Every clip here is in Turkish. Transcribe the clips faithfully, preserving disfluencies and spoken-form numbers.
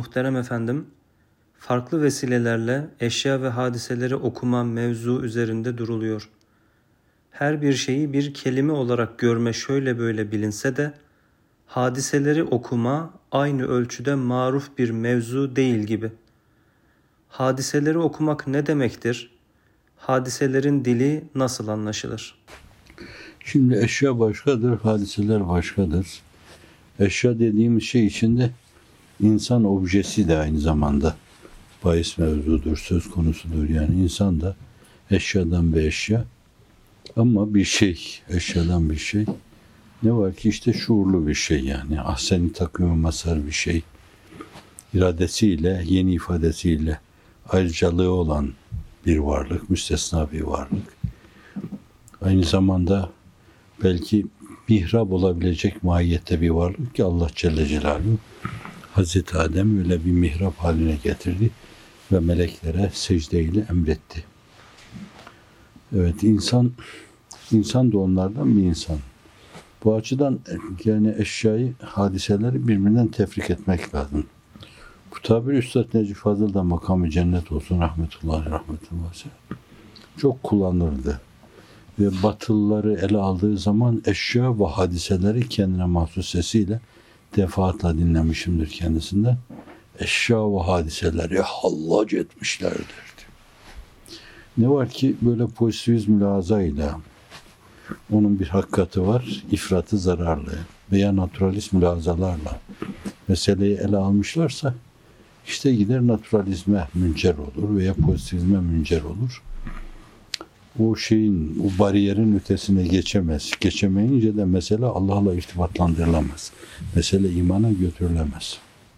Muhterem efendim, farklı vesilelerle eşya ve hadiseleri okuma mevzu üzerinde duruluyor. Her bir şeyi bir kelime olarak görme şöyle böyle bilinse de, hadiseleri okuma aynı ölçüde maruf bir mevzu değil gibi. Hadiseleri okumak ne demektir? Hadiselerin dili nasıl anlaşılır? Şimdi eşya başkadır, hadiseler başkadır. Eşya dediğimiz şey içinde insan objesi de aynı zamanda bahis mevzudur, söz konusudur. Yani insan da eşyadan bir eşya ama bir şey, eşyadan bir şey. Ne var ki işte şuurlu bir şey yani. Ahsen-i takvim masar bir şey. İradesiyle, yeni ifadesiyle ayrıcalığı olan bir varlık, müstesna bir varlık. Aynı zamanda belki mihrap olabilecek mahiyette bir varlık ki Allah Celle Celaluhu Hazreti Adem öyle bir mihrap haline getirdi ve meleklere secdeyle emretti. Evet, insan insan da onlardan bir insan. Bu açıdan yani eşyayı, hadiseleri birbirinden tefrik etmek lazım. Bu tabir Üstad Necip Fazıl da makamı cennet olsun rahmetullahi rahmetullahi çok kullanırdı. Ve batılıları ele aldığı zaman eşya ve hadiseleri kendine mahsus sesiyle defaatla dinlemişimdir kendisinden. Eşya ve hadiseleri hallac etmişlerdir. Ne var ki böyle pozitivist mülazayla onun bir hakikati var, ifratı zararlı veya naturalist mülazalarla meseleyi ele almışlarsa işte gider naturalizme müncer olur veya pozitivizme müncer olur. O şeyin, o bariyerin ötesine geçemez. Geçemeyince de mesele Allah'la irtibatlandırılamaz. Mesele imana götürülemez.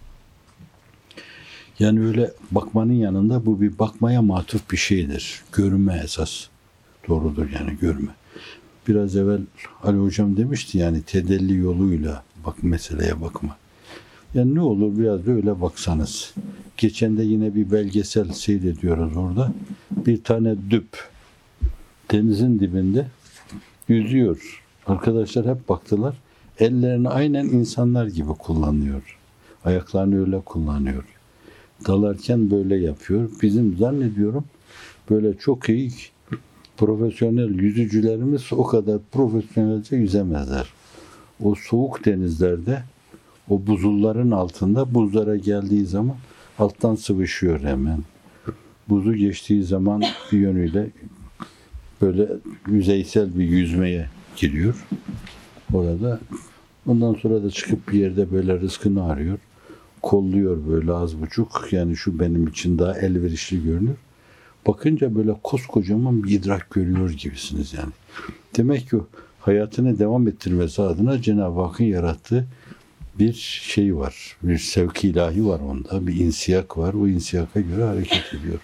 Yani öyle bakmanın yanında bu bir bakmaya matuf bir şeydir. Görme esas doğrudur yani görme. Biraz evvel Ali Hocam demişti yani tedelli yoluyla bak meseleye bakma. Yani ne olur biraz da öyle baksanız. Geçen de yine bir belgesel seyrediyoruz orada. Bir tane düp denizin dibinde yüzüyor. Arkadaşlar hep baktılar. Ellerini aynen insanlar gibi kullanıyor. Ayaklarını öyle kullanıyor. Dalarken böyle yapıyor. Bizim zannediyorum böyle çok iyi profesyonel yüzücülerimiz o kadar profesyonelce yüzemezler. O soğuk denizlerde o buzulların altında buzlara geldiği zaman alttan sıvışıyor hemen. Buzu geçtiği zaman bir yönüyle böyle yüzeysel bir yüzmeye giriyor. Orada ondan sonra da çıkıp bir yerde böyle rızkını arıyor. Kolluyor böyle az buçuk. Yani şu benim için daha elverişli görünür. Bakınca böyle koskocaman bir idrak görüyor gibisiniz yani. Demek ki hayatını devam ettirmesi adına Cenab-ı Hakk'ın yarattığı bir şey var. Bir sevk-i ilahi var onda. Bir insiyak var. O insiyaka göre hareket ediyor.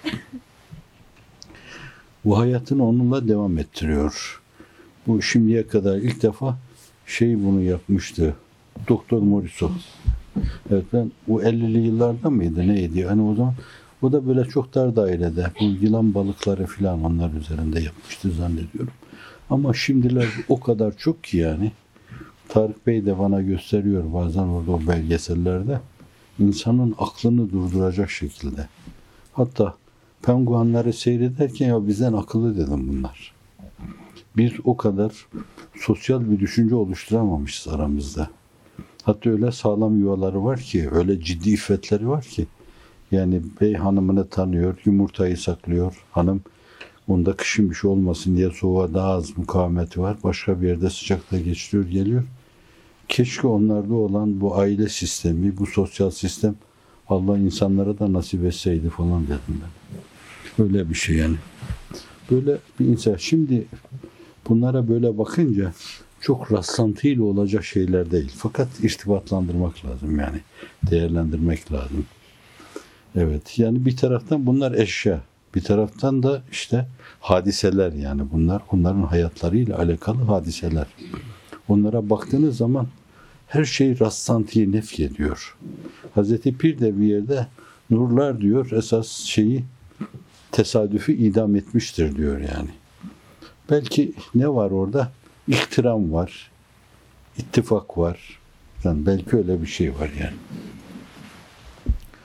Bu hayatını onunla devam ettiriyor. Bu şimdiye kadar ilk defa şey bunu yapmıştı. Doktor Moriso. Evet ben o ellili yıllarda mıydı neydi? Hani o zaman o da böyle çok dar dairede bu yılan balıkları filan onlar üzerinde yapmıştı zannediyorum. Ama şimdiler o kadar çok ki yani Tarık Bey de bana gösteriyor bazen orada o belgesellerde insanın aklını durduracak şekilde. Hatta penguenleri seyrederken ya bizden akıllı dedim bunlar. Biz o kadar sosyal bir düşünce oluşturamamışız aramızda. Hatta öyle sağlam yuvaları var ki, öyle ciddi iffetleri var ki. Yani bey hanımını tanıyor, yumurtayı saklıyor. Hanım onda kışın bir şey olmasın diye soğuğa daha az mukavemeti var. Başka bir yerde sıcakta geçiriyor, geliyor. Keşke onlarda olan bu aile sistemi, bu sosyal sistem Allah insanlara da nasip etseydi falan dedim ben. Öyle bir şey yani. Böyle bir insan. Şimdi bunlara böyle bakınca çok rastlantıyla olacak şeyler değil. Fakat irtibatlandırmak lazım yani. Değerlendirmek lazım. Evet. Yani bir taraftan bunlar eşya. Bir taraftan da işte hadiseler yani bunlar. Onların hayatlarıyla alakalı hadiseler. Onlara baktığınız zaman her şey rastlantıyı nefy ediyor. Hazreti Pir de bir yerde nurlar diyor esas şeyi tesadüfü idam etmiştir diyor yani. Belki ne var orada? İhtiram var. İttifak var. Yani belki öyle bir şey var yani.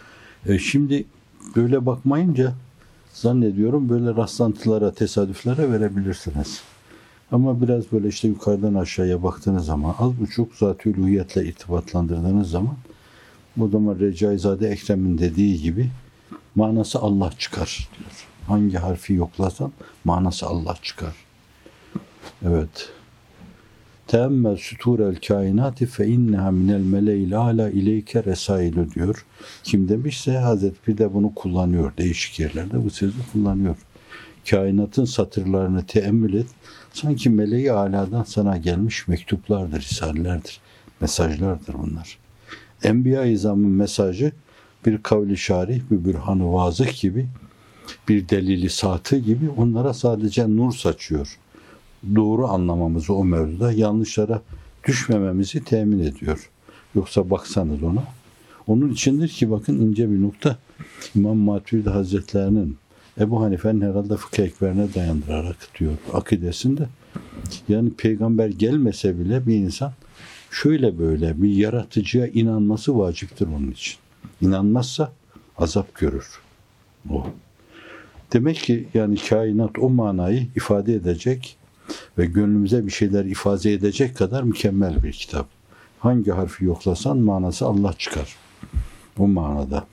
E şimdi böyle bakmayınca zannediyorum böyle rastlantılara, tesadüflere verebilirsiniz. Ama biraz böyle işte yukarıdan aşağıya baktığınız zaman, az buçuk zat-ı uluhiyetle irtibatlandırdığınız zaman, o zaman Recaizade Ekrem'in dediği gibi manası Allah çıkar diyor. Hangi harfi yoklasan manası Allah çıkar. Evet. Teemmel süturel kainati fe inneha minel meleil ala ileyke resailu diyor. Kim demişse Hazreti Pir de bunu kullanıyor. Değişik yerlerde bu sözü kullanıyor. Kainatın satırlarını teemmül et. Sanki meleği aladan sana gelmiş mektuplardır, risalelerdir, mesajlardır bunlar. Enbiya-i İzam'ın mesajı bir kavli şarih, bir bürhan-ı vazıh gibi, bir delili satı gibi onlara sadece nur saçıyor. Doğru anlamamızı o mevzuda, yanlışlara düşmememizi temin ediyor. Yoksa baksanız ona. Onun içindir ki bakın ince bir nokta, İmam Maturidi Hazretlerinin Ebu Hanife'nin herhalde fıkıh ekberine dayandırarak diyor akidesinde. Yani peygamber gelmese bile bir insan şöyle böyle bir yaratıcıya inanması vaciptir onun için. İnanmazsa azap görür. O. Demek ki yani kainat o manayı ifade edecek ve gönlümüze bir şeyler ifade edecek kadar mükemmel bir kitap. Hangi harfi yoklasan manası Allah çıkar. O manada.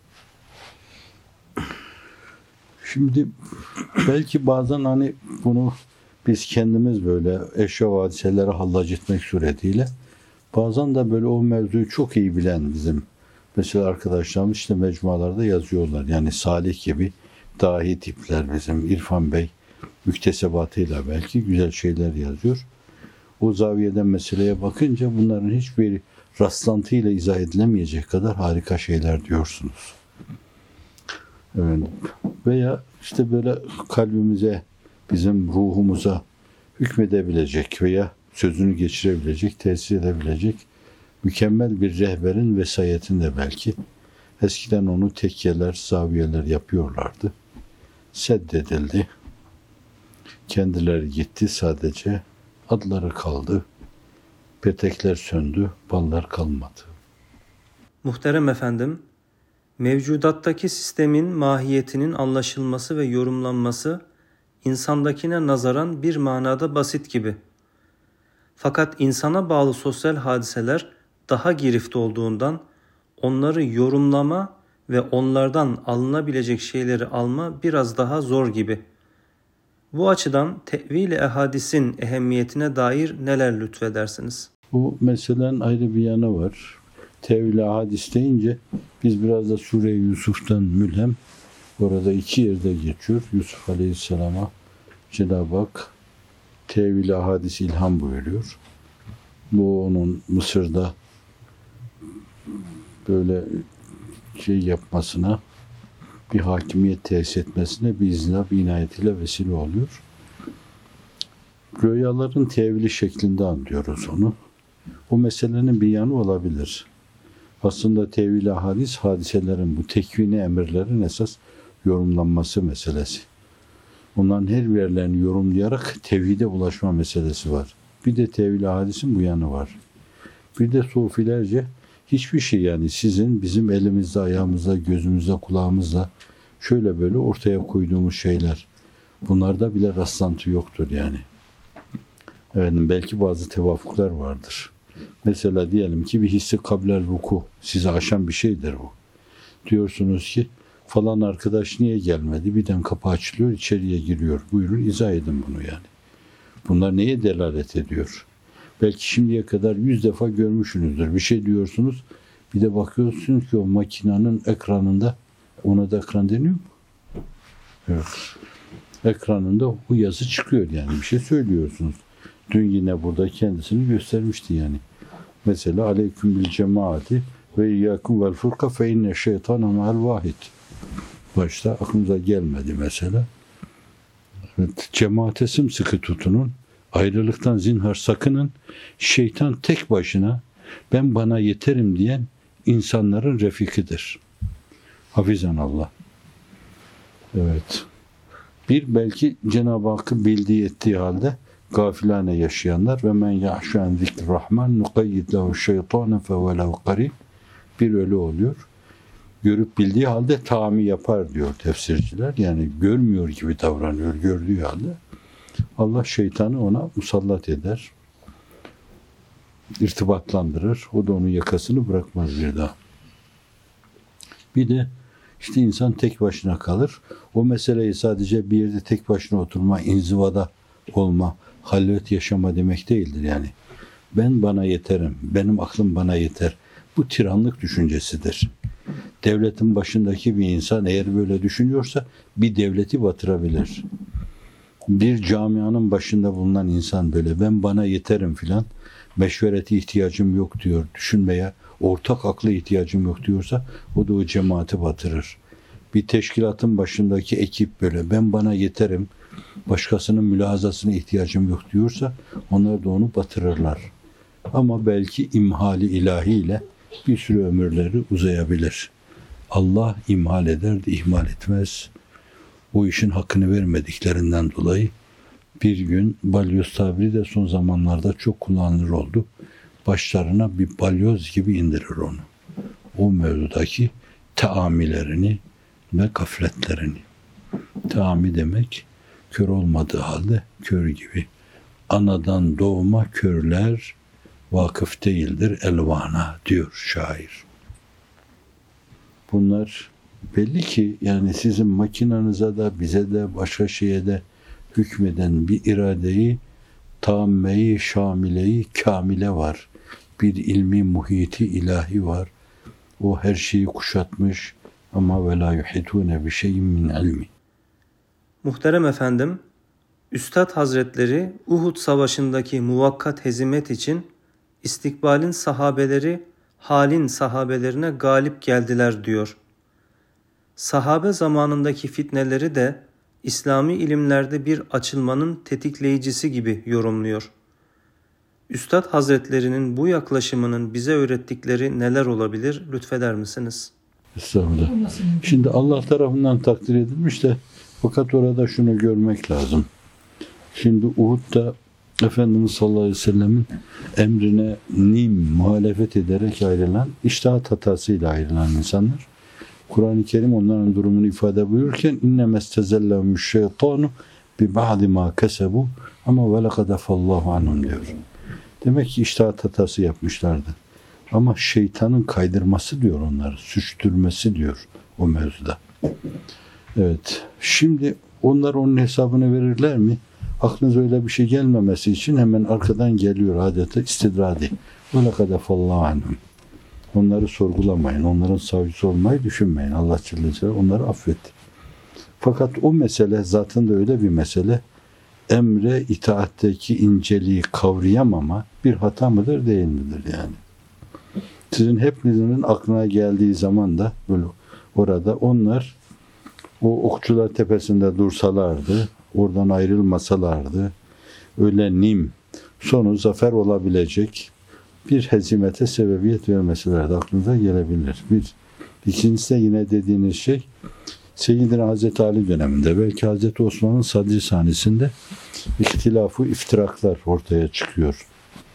Şimdi belki bazen hani bunu biz kendimiz böyle eşya ve hadiselere hallac etmek suretiyle bazen de böyle o mevzuyu çok iyi bilen bizim mesela arkadaşlarımız işte mecmualarda yazıyorlar. Yani Salih gibi dahi tipler bizim İrfan Bey müktesebatıyla belki güzel şeyler yazıyor. O zaviyeden meseleye bakınca bunların hiçbir rastlantıyla izah edilemeyecek kadar harika şeyler diyorsunuz. Evet. Veya işte böyle kalbimize, bizim ruhumuza hükmedebilecek veya sözünü geçirebilecek, tesir edebilecek mükemmel bir rehberin vesayetinde belki. Eskiden onu tekkeler, zaviyeler yapıyorlardı. Seddedildi. Kendileri gitti sadece. Adları kaldı. Petekler söndü, ballar kalmadı. Muhterem efendim, mevcudattaki sistemin mahiyetinin anlaşılması ve yorumlanması insandakine nazaran bir manada basit gibi. Fakat insana bağlı sosyal hadiseler daha girift olduğundan onları yorumlama ve onlardan alınabilecek şeyleri alma biraz daha zor gibi. Bu açıdan tevil-i ehadisin ehemmiyetine dair neler lütfedersiniz? Bu meselenin ayrı bir yanı var. Tevil-i ahadis deyince biz biraz da Sure-i Yusuf'tan mülhem, orada iki yerde geçiyor. Yusuf Aleyhisselam'a Cenab-ı Hak tevil-i ahadis ilham buyuruyor. Bu onun Mısır'da böyle şey yapmasına, bir hakimiyet tesis etmesine bir iznine, bir inayetiyle vesile oluyor. Rüyaların tevili şeklinde anlıyoruz onu. O meselenin bir yanı olabilir. Aslında tevil-i hadis, hadiselerin, bu tekvini emirlerin esas yorumlanması meselesi. Onların her birlerini yorumlayarak tevhide ulaşma meselesi var. Bir de tevil-i hadisin bu yanı var. Bir de sufilerce hiçbir şey yani sizin bizim elimizde, ayağımızda, gözümüzde, kulağımızda şöyle böyle ortaya koyduğumuz şeyler. Bunlarda bile rastlantı yoktur yani. Evet, belki bazı tevafuklar vardır. Mesela diyelim ki bir hissi kablel vuku sizi aşan bir şeydir bu. Diyorsunuz ki falan arkadaş niye gelmedi? Birden kapı açılıyor, içeriye giriyor. Buyurun izah edin bunu yani. Bunlar neye delalet ediyor? Belki şimdiye kadar yüz defa görmüşsünüzdür. Bir şey diyorsunuz, bir de bakıyorsunuz ki o makinenin ekranında, ona da ekran deniyor mu? Evet. Ekranında bu yazı çıkıyor yani. Bir şey söylüyorsunuz. Dün yine burada kendisini göstermişti yani. Mesela aleyküm bil cemaati ve iyyakum vel furka fe inne şeytana ma'al vahid. Başta aklımıza gelmedi mesela. Evet, cemaate sımsıkı tutunun. Ayrılıktan zinhar sakının. Şeytan tek başına ben bana yeterim diyen insanların refikidir. Hafizan Allah. Evet. Bir belki Cenab-ı Hakk'ın bildiği ettiği halde gafilane yaşayanlar ve men yahşu an zikrurrahman nuqayyid lehu şeytanen fevelahu qarin bir ölü oluyor. görüp bildiği halde taami yapar diyor tefsirciler. Yani görmüyor gibi davranıyor gördüğü halde. Allah şeytanı ona musallat eder. İrtibatlandırır. O da onun yakasını bırakmaz bir daha. Bir de işte insan tek başına kalır. O meseleyi sadece bir yerde tek başına oturma, inzivada olma, halvet yaşama demek değildir yani. Ben bana yeterim, benim aklım bana yeter. Bu tiranlık düşüncesidir. Devletin başındaki bir insan eğer böyle düşünüyorsa bir devleti batırabilir. Bir camianın başında bulunan insan böyle ben bana yeterim filan, meşverete ihtiyacım yok diyor, düşünmeye, ortak akla ihtiyacım yok diyorsa o da o cemaati batırır. Bir teşkilatın başındaki ekip böyle ben bana yeterim, başkasının mülahazasına ihtiyacım yok diyorsa onlar da onu batırırlar. Ama belki imhali ilahiyle bir sürü ömürleri uzayabilir. Allah imhal eder de ihmal etmez. O işin hakkını vermediklerinden dolayı bir gün balyoz tabiri de son zamanlarda çok kullanılır oldu. Başlarına bir balyoz gibi indirir onu. O mevzudaki taamilerini ve gafletlerini. Taami demek kör olmadığı halde kör gibi. Anadan doğma körler vakıf değildir elvana diyor şair. Bunlar belli ki yani sizin makinanıza da bize de başka şeye de hükmeden bir iradeyi, tammeyi, şamileyi, kamile var. Bir ilmi muhiti ilahi var. O her şeyi kuşatmış ama ve la yuhitune bi şeyin min ilmi. Muhterem efendim, Üstad Hazretleri Uhud Savaşı'ndaki muvakkat hezimet için istikbalin sahabeleri halin sahabelerine galip geldiler diyor. Sahabe zamanındaki fitneleri de İslami ilimlerde bir açılmanın tetikleyicisi gibi yorumluyor. Üstad Hazretlerinin bu yaklaşımının bize öğrettikleri neler olabilir? Lütfeder misiniz? Estağfurullah. Şimdi Allah tarafından takdir edilmiş de fakat orada şunu görmek lazım. Şimdi Uhud'da Efendimiz sallallahu aleyhi ve sellemin emrine nim muhalefet ederek ayrılan, içtihat hatasıyla ayrılan insanlar. Kur'an-ı Kerim onların durumunu ifade buyururken inne mestezellehumüş şeytanu bi ba'di ma kesebu ama ve lekad afallahu anhum diyor. Demek ki içtihat hatası yapmışlardı. Ama şeytanın kaydırması diyor onları, suçtürmesi diyor o mevzuda. Evet. Şimdi onlar onun hesabını verirler mi? Aklınıza öyle bir şey gelmemesi için hemen arkadan geliyor adeta istidradi. Ve lekad afallahu anhum. Onları sorgulamayın. Onların savcısı olmayı düşünmeyin. Allah Celle Celaluhu onları affetti. Fakat o mesele zatında öyle bir mesele. Emre itaatteki inceliği kavrayamama bir hata mıdır değil midir yani? Sizin hepinizin aklına geldiği zaman da böyle orada onlar o Okçular Tepesi'nde dursalardı, oradan ayrılmasalardı, öyle nim, sonu zafer olabilecek bir hezimete sebebiyet vermeselerdi aklınıza gelebilir. Bir. İkincisi de yine dediğiniz şey Seyyidina Hazreti Ali döneminde belki Hazreti Osman'ın Sadri sahnesinde ihtilafı iftiraklar ortaya çıkıyor.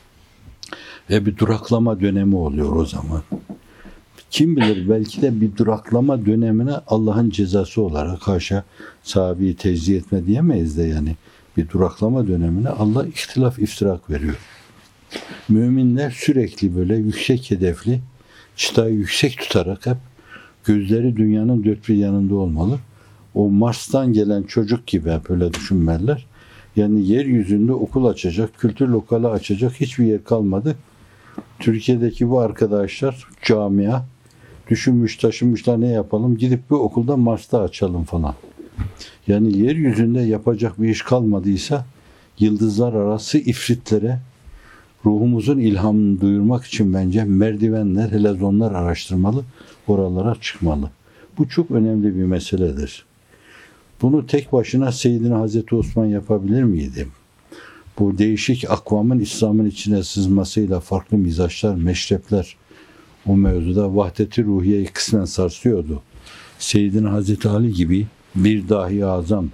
Ve bir duraklama dönemi oluyor o zaman. Kim bilir belki de bir duraklama dönemine Allah'ın cezası olarak haşa sahabeyi tecziye etme diyemeyiz de yani bir duraklama dönemine Allah ihtilaf iftirak veriyor. Müminler sürekli böyle yüksek hedefli, çıtayı yüksek tutarak hep gözleri dünyanın dört bir yanında olmalı. O Mars'tan gelen çocuk gibi hep öyle düşünmeliler. Yani yeryüzünde okul açacak, kültür lokali açacak hiçbir yer kalmadı. Türkiye'deki bu arkadaşlar camia düşünmüş taşınmışlar ne yapalım gidip bir okulda Mars'ta açalım falan. Yani yeryüzünde yapacak bir iş kalmadıysa yıldızlar arası ifritlere ruhumuzun ilhamını duyurmak için bence merdivenler, helezonlar araştırmalı, oralara çıkmalı. Bu çok önemli bir meseledir. Bunu tek başına Seyyidina Hazreti Osman yapabilir miydi? Bu değişik akvamın İslam'ın içine sızmasıyla farklı mizaçlar, meşrepler o mevzuda vahdet-i ruhiyeyi kısmen sarsıyordu. Seyyidina Hazreti Ali gibi bir dahi azam,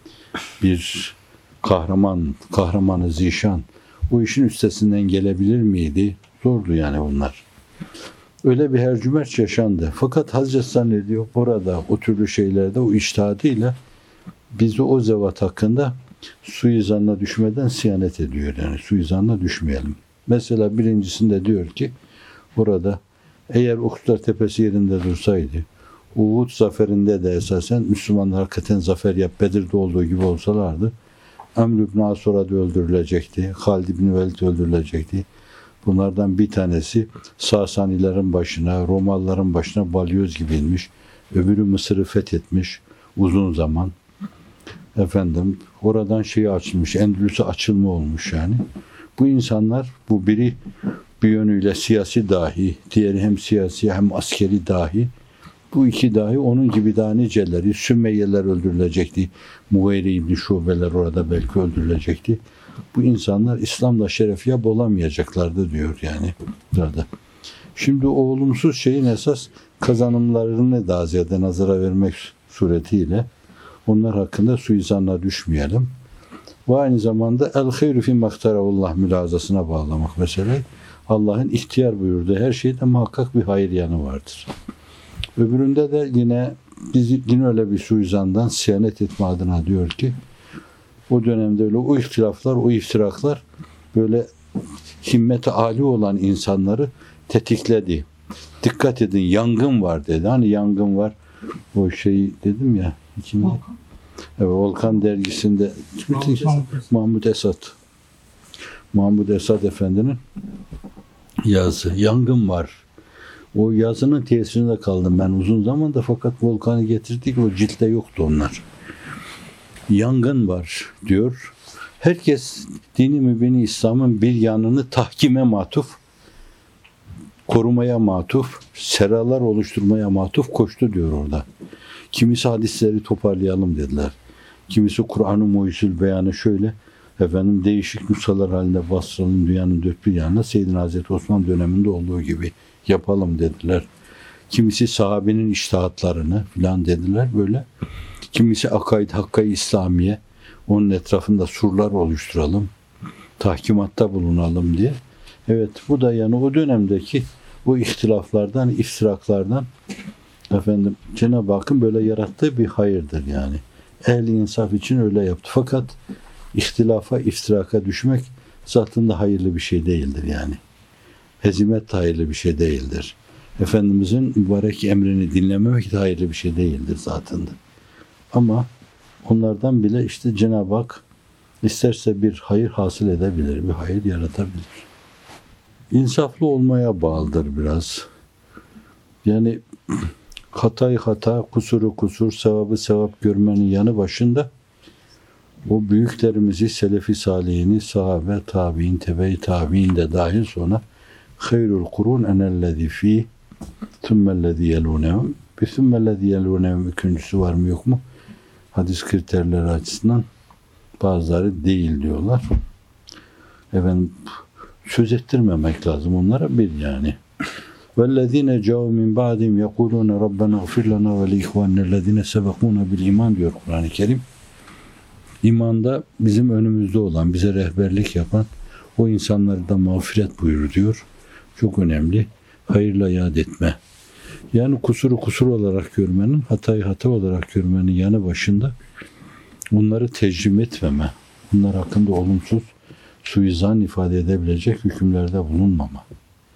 bir kahraman, kahramanı zişan o işin üstesinden gelebilir miydi? Zordu yani bunlar. Öyle bir hercümerç yaşandı. Fakat Hazreti zannediyor orada o türlü şeylerde o içtihadıyla bizi o zevat hakkında suizanla düşmeden siyanet ediyor. Yani suizanla düşmeyelim. Mesela birincisinde diyor ki orada eğer Uhudlar Tepesi yerinde dursaydı, Uhud zaferinde de esasen Müslümanlar hakikaten zafer yap, Bedir'de olduğu gibi olsalardı, Amr ibn As orada öldürülecekti, Halid ibn Velid öldürülecekti. Bunlardan bir tanesi Sasanilerin başına, Romalıların başına balyoz gibi inmiş. Öbürü Mısır'ı fethetmiş uzun zaman. Efendim oradan şeyi açılmış, Endülüs'e açılma olmuş yani. Bu insanlar, bu biri bir yönüyle siyasi dahi, diğeri hem siyasi hem askeri dahi. Bu iki dahi onun gibi daha niceleri, Sümeyyeler öldürülecekti. Mughire İbni Şubeler orada belki öldürülecekti. Bu insanlar İslam'la şerefiyab olamayacaklardı diyor yani. Burada. Şimdi o olumsuz şeyin esas kazanımlarını daha ziyade nazara vermek suretiyle onlar hakkında suizanla düşmeyelim. Ve aynı zamanda el hayru fi maktarallah mülazasına bağlamak mesele. Allah'ın ihtiyar buyurduğu her şeyde muhakkak bir hayır yanı vardır. Öbüründe de yine bizi yine öyle bir suizandan siyanet etme adına diyor ki o dönemde öyle o ihtilaflar, o iftiraklar böyle himmeti âli olan insanları tetikledi. Dikkat edin yangın var dedi. Hani yangın var o şeyi dedim ya. Şimdi, evet, Volkan dergisinde Mahmud Esad Mahmud Esad Efendi'nin yazı. Yangın var. O yazının tesirinde kaldım ben uzun zamanda fakat Volkan'ı getirdik o ciltte yoktu onlar. Yangın var diyor. Herkes dini mübini İslam'ın bir yanını tahkime matuf, korumaya matuf, seralar oluşturmaya matuf koştu diyor orada. Kimisi hadisleri toparlayalım dediler. Kimisi Kur'an-ı Mucizül Beyanı şöyle efendim değişik nüshalar halinde bastıralım dünyanın dört bir yanına Seyyidina Hazreti Osman döneminde olduğu gibi yapalım dediler. Kimisi sahabenin içtihatlarını filan dediler böyle. Kimisi akaid hakkı İslamiye onun etrafında surlar oluşturalım. Tahkimatta bulunalım diye. Evet bu da yani o dönemdeki bu ihtilaflardan, iftiraklardan efendim Cenab-ı Hakk'ın böyle yarattığı bir hayırdır yani. Ehl-i insaf için öyle yaptı. Fakat ihtilafa, iftiraka düşmek zatında hayırlı bir şey değildir yani. Hezimet de hayırlı bir şey değildir. Efendimizin mübarek emrini dinlememek de hayırlı bir şey değildir zatında. Ama onlardan bile işte Cenab-ı Hak isterse bir hayır hasıl edebilir, bir hayır yaratabilir. İnsaflı olmaya bağlıdır biraz. Yani hatayı hata, kusuru kusur, sevabı sevap görmenin yanı başında o büyüklerimizi, selefi salihini, sahabe, tabi'in, tebe-i tabi'in de dahil sonra hayrul kurun enellezî fî thummellezî yelûnehum bir thummellezî yelûnehum üçüncüsü var mı yok mu? Hadis kriterleri açısından bazıları değil diyorlar. Efendim söz ettirmemek lazım onlara bir yani. وَالَّذ۪ينَ جَاءُوا مِنْ بَعْدِهِمْ يَقُولُونَ رَبَّنَا اغْفِرْ لَنَا وَلِإِخْوَانِنَا الَّذ۪ينَ سَبَقُونَ بِالْاِيمَانِ diyor Kur'an-ı Kerim. İmanda bizim önümüzde olan, bize rehberlik yapan o insanları da mağfiret buyur diyor. Çok önemli. Hayırla yad etme. Yani kusuru kusur olarak görmenin, hatayı hata olarak görmenin yanı başında bunları tecrim etmeme, bunlar hakkında olumsuz suizan ifade edebilecek hükümlerde bulunmama.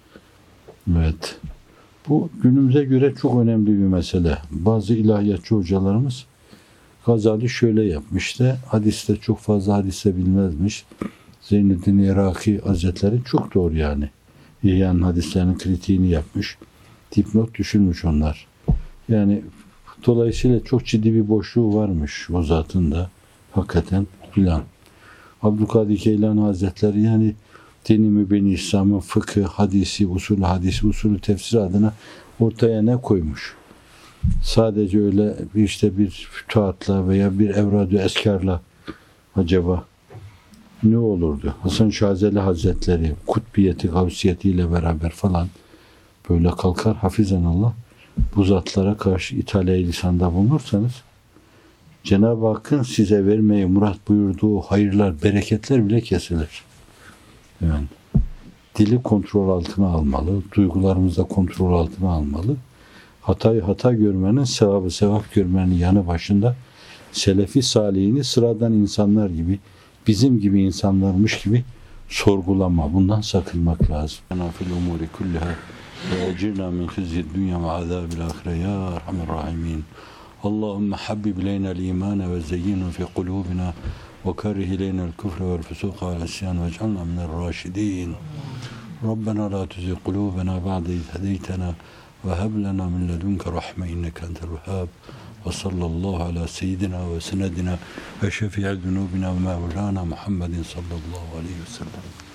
Evet. Bu günümüze göre çok önemli bir mesele. Bazı ilahiyatçı hocalarımız Gazali şöyle yapmıştı. Hadiste çok fazla hadise bilmezmiş. Zeynüddin Iraki Hazretleri çok doğru yani. İhyan hadislerinin kritiğini yapmış. Dipnot düşünmüş onlar. Yani dolayısıyla çok ciddi bir boşluğu varmış o zatın da. Hakikaten filan. Abdülkadir Geylani Hazretleri yani dini mübini İslam'ın fıkıh, hadisi, usulü hadisi, usulü tefsir adına ortaya ne koymuş? Sadece öyle bir işte bir fütuhatla veya bir evrad-ı eskarla acaba ne olurdu? Hasan Şazeli Hazretleri kutbiyeti, gavsiyetiyle beraber falan böyle kalkar hafizanallah bu zatlara karşı ithale-i lisanda bulunursanız Cenab-ı Hakk'ın size vermeye murat buyurduğu hayırlar, bereketler bile kesilir. Yani Dili kontrol altına almalı, duygularımızı da kontrol altına almalı. Hatayı hata görmenin, sevabı sevap görmenin yanı başında Selefi salihini sıradan insanlar gibi, bizim gibi insanlarmış gibi sorgulama. Bundan sakınmak lazım. Fil umuri kulliha ve ecirna min khizyid dunya ve azabil ahire ya erhamer rahimin. Allahümme habbib ileyna l-imane ve zeyyinu fi kulubina ve kerih ileyna l-küfre vel fusuqa vel isyan ve ec'alna minel raşidin. Rabbena la tuzigh kulubena ba'de iz hedeytena ve heb lena min ledunke rahme inneke entel vehhab. Ve sallallahu ala seyyidina ve senedina ve şefi'i zunubina ve mevlana Muhammedin sallallahu aleyhi ve sellem.